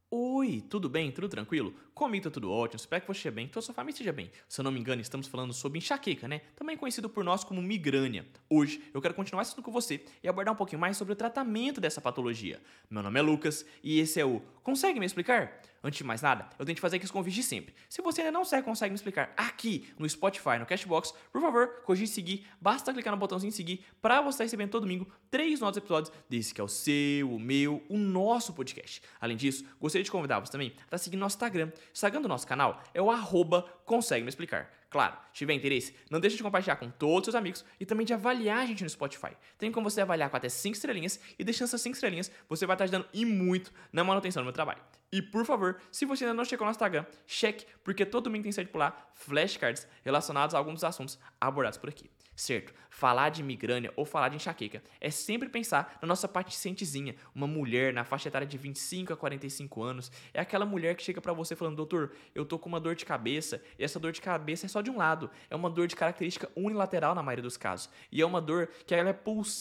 Oi, tudo bem? Tudo tranquilo? Comigo tá tudo ótimo, espero que você esteja bem, que a sua família esteja bem. Se eu não me engano, estamos falando sobre enxaqueca, né? Também conhecido por nós como migrânia. Hoje eu quero continuar esse assunto com você e abordar um pouquinho mais sobre o tratamento dessa patologia. Meu nome é Lucas e esse é o Consegue me explicar? Antes de mais nada, eu tenho que fazer aqueles convites de sempre. Se você ainda não consegue me explicar aqui no Spotify, no Cashbox, por favor, cogite seguir. Basta clicar no botãozinho seguir para você estar recebendo todo domingo 3 novos episódios desse que é o seu, o meu, o nosso podcast. Além disso, gostaria de convidar você também para seguir nosso Instagram. O Instagram do nosso canal é o @consegue me explicar. Claro, se tiver interesse, não deixe de compartilhar com todos os seus amigos e também de avaliar a gente no Spotify. Tem como você avaliar com até 5 estrelinhas e deixando essas 5 estrelinhas, você vai estar ajudando e muito na manutenção do meu trabalho. E por favor, se você ainda não chegou no Instagram, cheque, porque todo domingo tem saído por lá flashcards relacionados a alguns dos assuntos abordados por aqui. Certo, falar de migrânia ou falar de enxaqueca é sempre pensar na nossa pacientezinha, uma mulher na faixa etária de 25 a 45 anos, é aquela mulher que chega pra você falando, doutor, eu tô com uma dor de cabeça, e essa dor de cabeça é só de um lado, é uma dor de característica unilateral na maioria dos casos, e é uma dor que ela é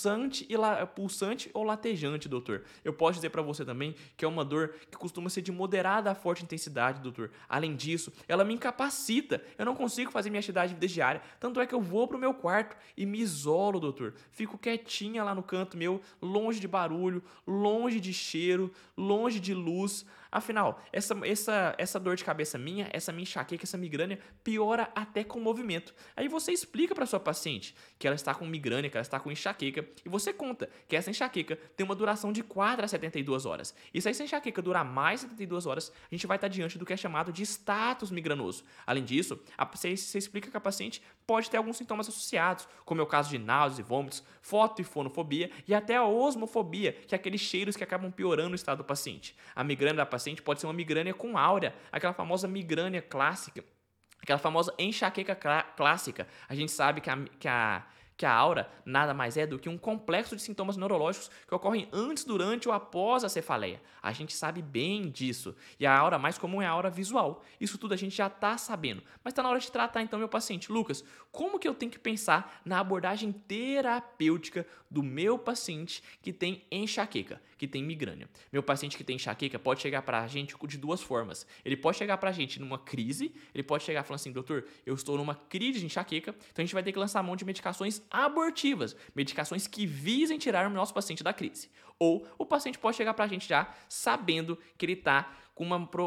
pulsante ou latejante, doutor. Eu posso dizer pra você também que é uma dor que costuma ser de moderada a forte intensidade, doutor. Além disso, ela me incapacita, eu não consigo fazer minha atividade diária, tanto é que eu vou pro meu quarto e me isolo, doutor. Fico quietinha lá no canto meu, longe de barulho, longe de cheiro, longe de luz. Afinal, essa dor de cabeça minha, essa minha enxaqueca, essa migrânia, piora até com o movimento. Aí você explica para sua paciente que ela está com migrânia, que ela está com enxaqueca, e você conta que essa enxaqueca tem uma duração de 4 a 72 horas. E se essa enxaqueca durar mais de 72 horas, a gente vai estar diante do que é chamado de status migranoso. Além disso, você explica que a paciente pode ter alguns sintomas associados, como é o caso de náuseas e vômitos, foto e fonofobia e até a osmofobia, que é aqueles cheiros que acabam piorando o estado do paciente. A migrânia da paciente pode ser uma migrânia com áurea, aquela famosa migrânia clássica, aquela famosa enxaqueca clássica. A gente sabe que a aura nada mais é do que um complexo de sintomas neurológicos que ocorrem antes, durante ou após a cefaleia. A gente sabe bem disso. E a aura mais comum é a aura visual. Isso tudo a gente já está sabendo. Mas está na hora de tratar então meu paciente. Lucas, como que eu tenho que pensar na abordagem terapêutica do meu paciente que tem enxaqueca, que tem migrânia? Meu paciente que tem enxaqueca pode chegar para a gente de duas formas. Ele pode chegar para a gente numa crise, ele pode chegar falando assim, doutor, eu estou numa crise de enxaqueca, então a gente vai ter que lançar mão de medicações abortivas, medicações que visem tirar o nosso paciente da crise. Ou o paciente pode chegar para a gente já sabendo que ele está com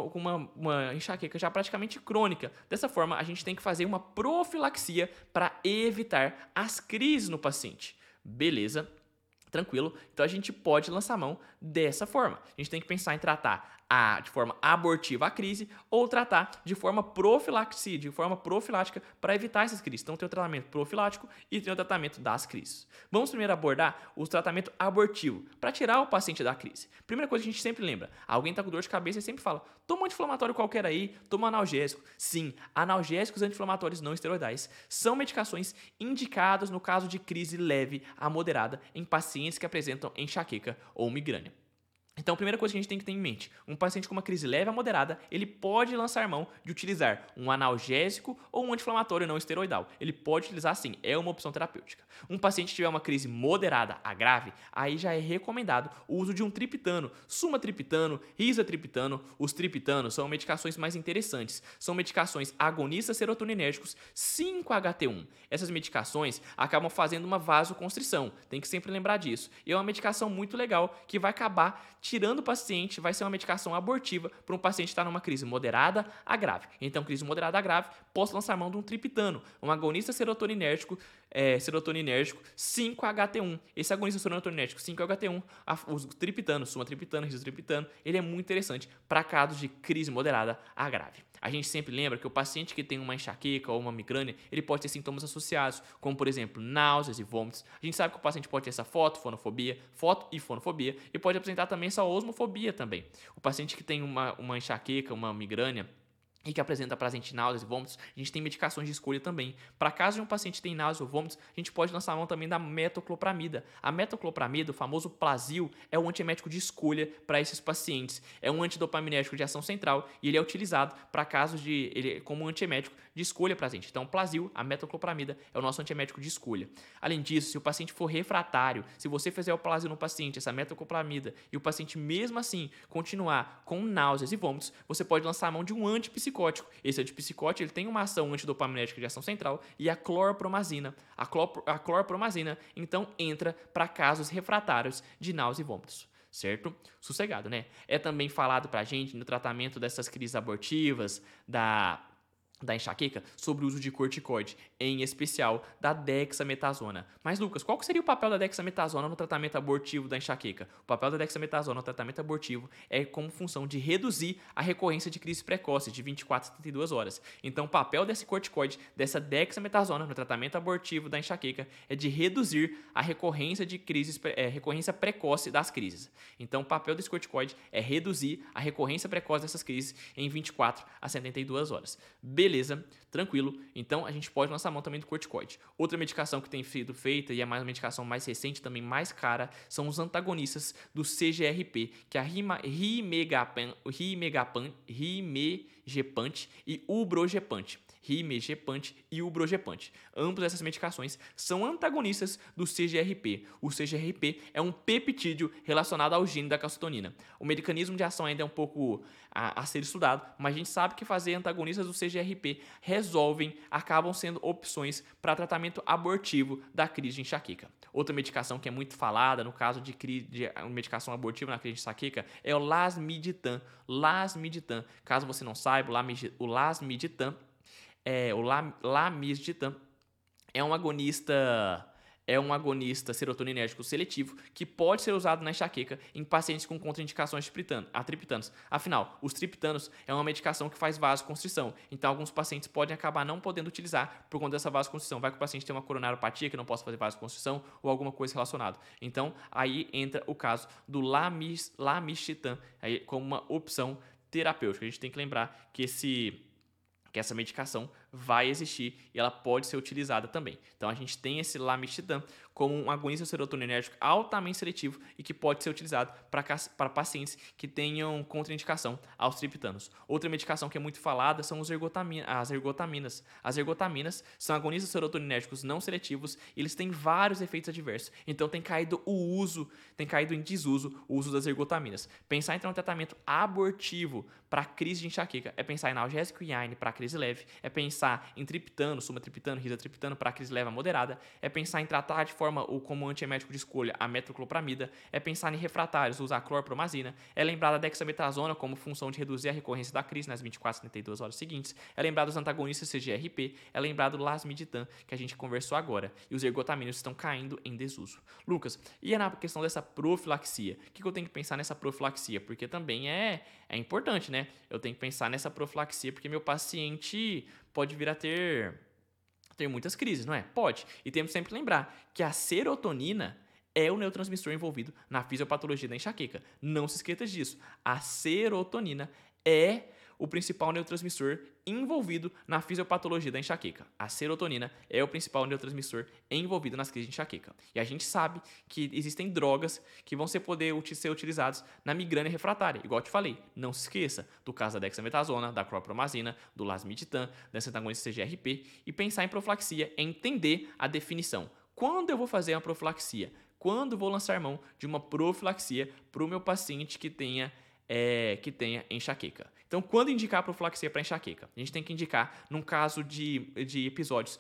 uma enxaqueca já praticamente crônica. Dessa forma, a gente tem que fazer uma profilaxia para evitar as crises no paciente. Beleza? Tranquilo? Então a gente pode lançar mão dessa forma. A gente tem que pensar em tratar de forma abortiva a crise ou tratar de forma profilática para evitar essas crises. Então tem o tratamento profilático e tem o tratamento das crises. Vamos primeiro abordar o tratamento abortivo para tirar o paciente da crise. Primeira coisa que a gente sempre lembra, alguém está com dor de cabeça e sempre fala, toma um anti-inflamatório qualquer aí, toma um analgésico. Sim, analgésicos anti-inflamatórios não esteroidais são medicações indicadas no caso de crise leve a moderada em pacientes que apresentam enxaqueca ou migrânia. Então, a primeira coisa que a gente tem que ter em mente, um paciente com uma crise leve a moderada, ele pode lançar mão de utilizar um analgésico ou um anti-inflamatório não esteroidal. Ele pode utilizar sim, é uma opção terapêutica. Um paciente que tiver uma crise moderada a grave, aí já é recomendado o uso de um triptano, sumatriptano, risatriptano. Os triptanos são medicações mais interessantes, são medicações agonistas serotoninérgicos 5-HT1. Essas medicações acabam fazendo uma vasoconstrição, tem que sempre lembrar disso. E é uma medicação muito legal que vai acabar tirando o paciente, vai ser uma medicação abortiva para um paciente que está numa crise moderada a grave. Então, crise moderada a grave, posso lançar mão de um triptano, um agonista serotoninérgico 5-HT1. Esse agonista serotoninérgico 5-HT1, os triptanos, sumatriptano, risatriptano, ele é muito interessante para casos de crise moderada a grave. A gente sempre lembra que o paciente que tem uma enxaqueca ou uma migrânia, ele pode ter sintomas associados, como por exemplo, náuseas e vômitos. A gente sabe que o paciente pode ter essa foto e fonofobia, e pode apresentar também essa osmofobia também. O paciente que tem uma enxaqueca, uma migrânia, e que apresenta presente náuseas e vômitos, a gente tem medicações de escolha também. Para caso de um paciente tenha náuseas ou vômitos, a gente pode lançar a mão também da metoclopramida. A metoclopramida, o famoso Plasil, é o antiemético de escolha para esses pacientes. É um antidopaminérgico de ação central e ele é utilizado para casos como antiemético de escolha para a gente. Então, Plasil, a metoclopramida, é o nosso antiemético de escolha. Além disso, se o paciente for refratário, se você fizer o Plasil no paciente, essa metoclopramida, e o paciente mesmo assim continuar com náuseas e vômitos, você pode lançar a mão de um antipsicótico. Esse antipsicótico ele tem uma ação antidopaminética de ação central e a clorpromazina. A clorpromazina, então, entra para casos refratários de náuseas e vômitos. Certo? Sossegado, né? É também falado pra gente no tratamento dessas crises abortivas, da enxaqueca, sobre o uso de corticoide, em especial da dexametasona. Mas, Lucas, qual que seria o papel da dexametasona no tratamento abortivo da enxaqueca? O papel da dexametasona no tratamento abortivo é como função de reduzir a recorrência de crises precoces de 24 a 72 horas. Então, o papel desse corticoide, dessa dexametasona no tratamento abortivo da enxaqueca é de reduzir a recorrência de crises, recorrência precoce das crises. Então, o papel desse corticoide é reduzir a recorrência precoce dessas crises em 24 a 72 horas. Beleza, tranquilo. Então, a gente pode lançar a mão também do corticoide. Outra medicação que tem sido feita, e é uma medicação mais recente, também mais cara, são os antagonistas do CGRP, que é a rimegepant e ubrogepant. Rimegepant e ubrogepant. Ambas essas medicações são antagonistas do CGRP. O CGRP é um peptídeo relacionado ao gene da calcitonina. O mecanismo de ação ainda é um pouco a ser estudado, mas a gente sabe que fazer antagonistas do CGRP acabam sendo opções para tratamento abortivo da crise de enxaqueca. Outra medicação que é muito falada no caso de medicação abortiva na crise de enxaqueca é o lasmiditan. Caso você não saiba, o lasmiditan é um agonista serotoninérgico seletivo que pode ser usado na enxaqueca em pacientes com contraindicações a triptanos. Afinal, os triptanos é uma medicação que faz vasoconstrição, então alguns pacientes podem acabar não podendo utilizar por conta dessa vasoconstrição. Vai que o paciente tem uma coronariopatia que não possa fazer vasoconstrição ou alguma coisa relacionada. Então, aí entra o caso do lamistitan aí como uma opção terapêutica. A gente tem que lembrar que essa medicação vai existir e ela pode ser utilizada também. Então, a gente tem esse lamistitan como um agonista serotoninérgico altamente seletivo e que pode ser utilizado para pacientes que tenham contraindicação aos triptanos. Outra medicação que é muito falada são as ergotaminas. As ergotaminas são agonistas serotoninérgicos não seletivos e eles têm vários efeitos adversos. Então, tem caído em desuso o uso das ergotaminas. Pensar em um tratamento abortivo para crise de enxaqueca é pensar em analgésico IAINE para crise leve, é pensar em triptano, sumatriptano, rizatriptano para crise leve a moderada, é pensar em tratar de forma como antiemético de escolha a metoclopramida, é pensar em refratários, usar a clorpromazina, é lembrar da dexametasona como função de reduzir a recorrência da crise nas 24 a 72 horas seguintes, é lembrar dos antagonistas CGRP, é lembrar do lasmiditan que a gente conversou agora, e os ergotaminos estão caindo em desuso. Lucas, e na questão dessa profilaxia? O que eu tenho que pensar nessa profilaxia? Porque também é importante, né? Eu tenho que pensar nessa profilaxia porque meu paciente pode vir a ter muitas crises, não é? Pode. E temos sempre que lembrar que a serotonina é o neurotransmissor envolvido na fisiopatologia da enxaqueca. Não se esqueça disso. A serotonina é o principal neurotransmissor envolvido na fisiopatologia da enxaqueca. A serotonina é o principal neurotransmissor envolvido nas crises de enxaqueca. E a gente sabe que existem drogas que vão poder ser utilizadas na migrânia refratária. Igual eu te falei, não se esqueça do caso da dexametasona, da clorpromazina, do lasmiditan, dessa antagonista CGRP e pensar em profilaxia é entender a definição. Quando eu vou fazer uma profilaxia? Quando vou lançar mão de uma profilaxia para o meu paciente que tenha enxaqueca. Então, quando indicar profilaxia para enxaqueca? A gente tem que indicar num caso de episódios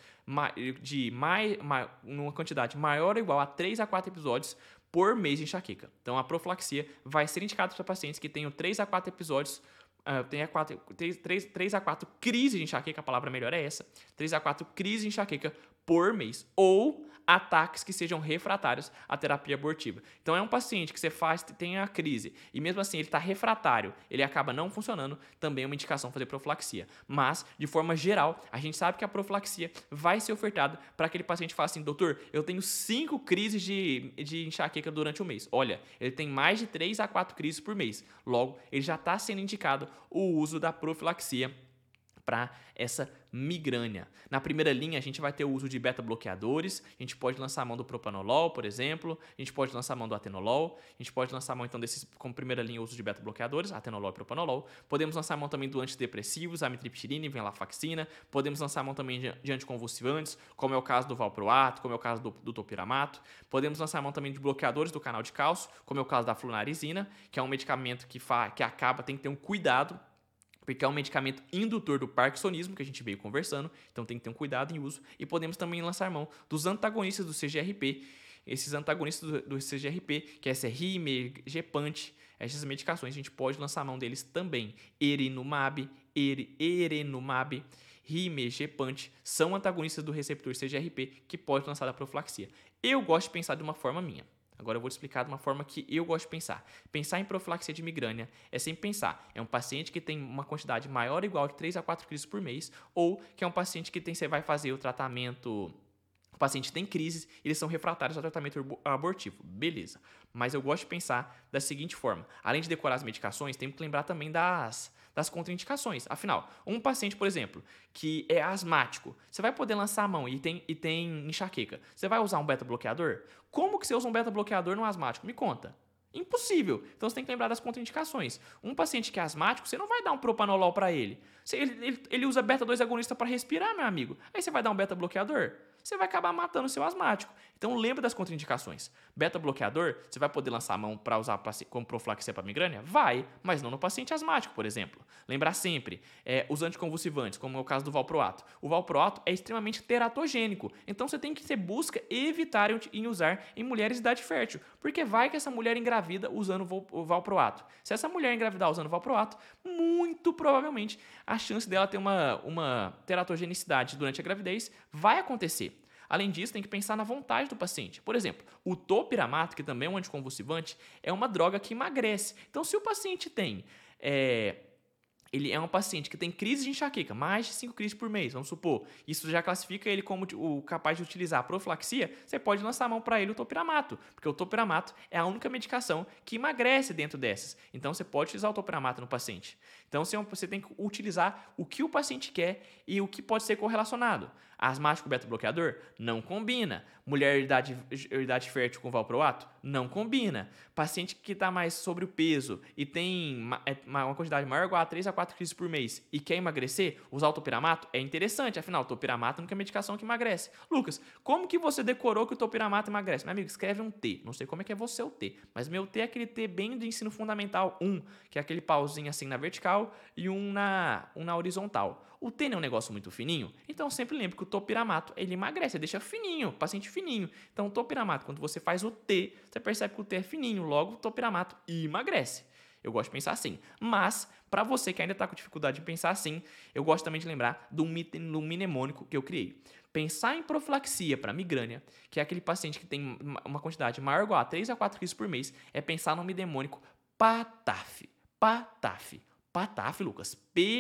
numa quantidade maior ou igual a 3 a 4 episódios por mês de enxaqueca. Então, a profilaxia vai ser indicada para pacientes que tenham 3 a 4 episódios, 3 a 4 crises de enxaqueca, a palavra melhor é essa, 3 a 4 crises de enxaqueca por mês, ou ataques que sejam refratários à terapia abortiva. Então, é um paciente que você tem a crise e mesmo assim ele está refratário, ele acaba não funcionando, também é uma indicação fazer profilaxia. Mas, de forma geral, a gente sabe que a profilaxia vai ser ofertada para aquele paciente que fala assim, doutor, eu tenho 5 crises de enxaqueca durante o mês. Olha, ele tem mais de 3 a 4 crises por mês. Logo, ele já está sendo indicado o uso da profilaxia para essa migrânia. Na primeira linha, a gente vai ter o uso de beta-bloqueadores, a gente pode lançar a mão do propanolol, por exemplo, a gente pode lançar a mão do atenolol, a gente pode lançar a mão, então, desses, como primeira linha, o uso de beta-bloqueadores, atenolol e propanolol. Podemos lançar a mão também do antidepressivos, amitriptilina e venlafaxina. Podemos lançar a mão também de anticonvulsivantes, como é o caso do valproato, como é o caso do topiramato. Podemos lançar a mão também de bloqueadores do canal de cálcio, como é o caso da flunarizina, que é um medicamento que acaba, tem que ter um cuidado, porque é um medicamento indutor do parkinsonismo, que a gente veio conversando, então tem que ter um cuidado em uso. E podemos também lançar mão dos antagonistas do CGRP, esses antagonistas do CGRP, que é SRI, Gepant, essas medicações, a gente pode lançar mão deles também. Erenumab, Rime, Gepant, são antagonistas do receptor CGRP, que pode lançar da profilaxia. Eu gosto de pensar de uma forma minha. Agora eu vou te explicar de uma forma que eu gosto de pensar. Pensar em profilaxia de migrânia é sempre pensar, é um paciente que tem uma quantidade maior ou igual de 3 a 4 crises por mês, ou que é um paciente que você vai fazer o tratamento, o paciente tem crises, eles são refratários ao tratamento abortivo. Beleza. Mas eu gosto de pensar da seguinte forma, além de decorar as medicações, temos que lembrar também das contraindicações. Afinal, um paciente, por exemplo, que é asmático, você vai poder lançar a mão e tem enxaqueca. Você vai usar um beta-bloqueador? Como que você usa um beta-bloqueador no asmático? Me conta. Impossível. Então você tem que lembrar das contraindicações. Um paciente que é asmático, você não vai dar um propanolol para ele. Ele usa beta-2 agonista para respirar, meu amigo. Aí você vai dar um beta-bloqueador? Você vai acabar matando o seu asmático. Então lembra das contraindicações. Beta-bloqueador, você vai poder lançar a mão para usar como profilaxia para migrânia? Vai, mas não no paciente asmático, por exemplo. Lembrar sempre, os anticonvulsivantes, como é o caso do valproato. O valproato é extremamente teratogênico, então você tem que ter busca evitar em usar em mulheres de idade fértil, porque vai que essa mulher engravida usando o valproato. Se essa mulher engravidar usando o valproato, muito provavelmente a chance dela ter uma teratogenicidade durante a gravidez vai acontecer. Além disso, tem que pensar na vontade do paciente. Por exemplo, o topiramato, que também é um anticonvulsivante, é uma droga que emagrece. Então, se o paciente ele é um paciente que tem crise de enxaqueca, mais de 5 crises por mês, vamos supor. Isso já classifica ele como o capaz de utilizar a profilaxia. Você pode lançar a mão para ele o topiramato, porque o topiramato é a única medicação que emagrece dentro dessas. Então, você pode utilizar o topiramato no paciente. Então, você tem que utilizar o que o paciente quer e o que pode ser correlacionado. Asmático beta-bloqueador? Não combina. Mulher idade fértil com valproato? Não combina. Paciente que está mais sobre o peso e tem uma quantidade maior ou igual a 3 a 4 crises por mês e quer emagrecer, usar o topiramato é interessante. Afinal, o topiramato não é medicação que emagrece. Lucas, como que você decorou que o topiramato emagrece? Meu amigo, escreve um T. Não sei como é que é você o T, mas meu T é aquele T bem de ensino fundamental 1, que é aquele pauzinho assim na vertical e um na horizontal. O T não é um negócio muito fininho, então sempre lembre que o topiramato ele emagrece, deixa fininho, paciente fininho. Então o topiramato, quando você faz o T, você percebe que o T é fininho, logo o topiramato emagrece. Eu gosto de pensar assim. Mas, para você que ainda está com dificuldade de pensar assim, eu gosto também de lembrar do mnemônico que eu criei. Pensar em profilaxia para migrânia, que é aquele paciente que tem uma quantidade maior ou igual a 3 a 4 crises por mês, é pensar no mnemônico PATAF. PATAF. PATAF, Lucas.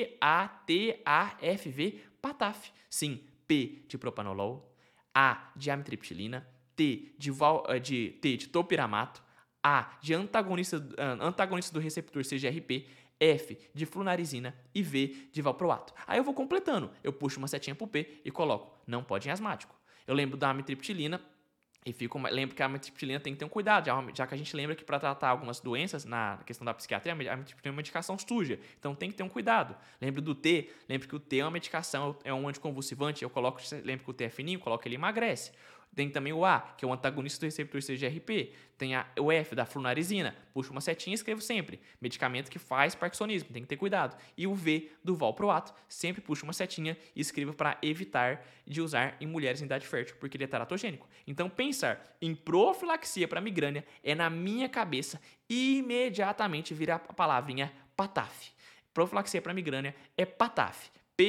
P-A-T-A-F-V. PATAF. Sim, P de propanolol, A de amitriptilina, T de topiramato, A de antagonista do receptor CGRP, F de flunarizina e V de valproato. Aí eu vou completando. Eu puxo uma setinha pro P e coloco não pode em asmático. Eu lembro da amitriptilina e lembro que a amitriptilina tem que ter um cuidado, já que a gente lembra que para tratar algumas doenças na questão da psiquiatria, a amitriptilina é uma medicação suja, então tem que ter um cuidado. Lembro do T, lembro que o T é uma medicação, é um anticonvulsivante, lembro que o T é fininho, coloco ele emagrece. Tem também o A, que é o antagonista do receptor CGRP. Tem o F, da flunarizina. Puxo uma setinha e escrevo sempre. Medicamento que faz parkinsonismo, tem que ter cuidado. E o V, do valproato. Sempre puxo uma setinha e escrevo para evitar de usar em mulheres em idade fértil, porque ele é teratogênico. Então, pensar em profilaxia para migrânia é, na minha cabeça, imediatamente vira a palavrinha PATAF. Profilaxia para migrânia é PATAF.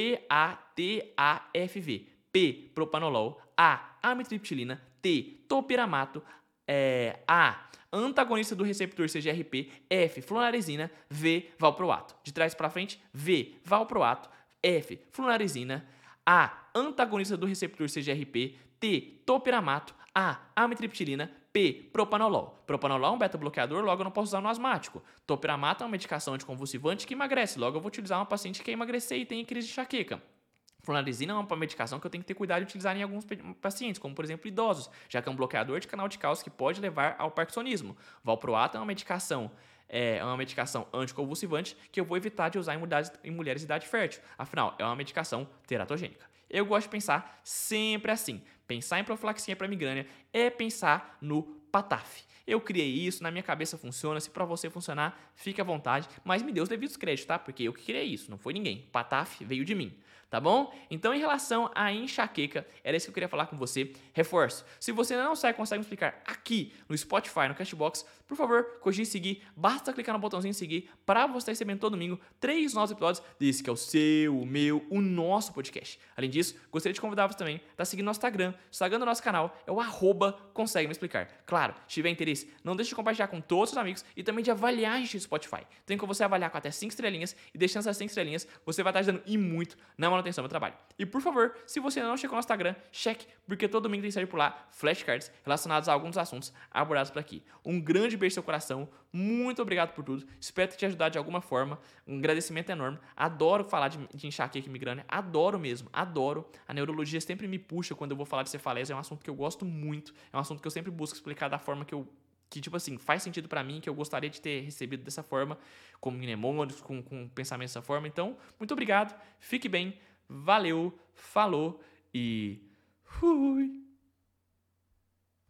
P-A-T-A-F-V. P, propanolol, A, amitriptilina, T, topiramato, A, antagonista do receptor CGRP, F, flunarizina, V, valproato. De trás para frente, V, valproato, F, flunarizina, A, antagonista do receptor CGRP, T, topiramato, A, amitriptilina, P. Propanolol. Propanolol é um beta-bloqueador, logo eu não posso usar no asmático. Topiramata é uma medicação anticonvulsivante que emagrece, logo eu vou utilizar uma paciente que quer emagrecer e tem crise de enxaqueca. Flunarizina é uma medicação que eu tenho que ter cuidado de utilizar em alguns pacientes, como por exemplo idosos, já que é um bloqueador de canal de cálcio que pode levar ao parkinsonismo. Valproato é uma medicação anticonvulsivante que eu vou evitar de usar em mulheres de idade fértil. Afinal, é uma medicação teratogênica. Eu gosto de pensar sempre assim. Pensar em profilaxia para migrânia é pensar no PATAF. Eu criei isso, na minha cabeça funciona, se para você funcionar, fique à vontade, mas me dê os devidos créditos, tá? Porque eu que criei isso, não foi ninguém. PATAF veio de mim. Tá bom? Então, em relação à enxaqueca, era isso que eu queria falar com você. Reforço, se você ainda não sabe, consegue me explicar aqui no Spotify, no Cashbox, por favor, cogite seguir. Basta clicar no botãozinho seguir para você estar recebendo todo domingo 3 novos episódios desse que é o seu, o meu, o nosso podcast. Além disso, gostaria de convidar você também a estar seguindo nosso Instagram. O Instagram do nosso canal é o @consegue me explicar. Claro, se tiver interesse, não deixe de compartilhar com todos os seus amigos e também de avaliar a gente no Spotify. Tem como você avaliar com até 5 estrelinhas e deixando essas 5 estrelinhas, você vai estar ajudando e muito na manutenção do meu trabalho. E por favor, se você ainda não chegou no Instagram, cheque, porque todo domingo tem saído por lá flashcards relacionados a alguns dos assuntos abordados por aqui. Um grande beijo no seu coração, muito obrigado por tudo, espero ter te ajudado de alguma forma, um agradecimento enorme, adoro falar de enxaqueca e migrânia, adoro mesmo, adoro, a neurologia sempre me puxa quando eu vou falar de cefaleia, é um assunto que eu gosto muito, é um assunto que eu sempre busco explicar da forma que tipo assim, faz sentido pra mim, que eu gostaria de ter recebido dessa forma, com mnemônicos, com pensamento dessa forma. Então, muito obrigado, fique bem, valeu, falou e fui!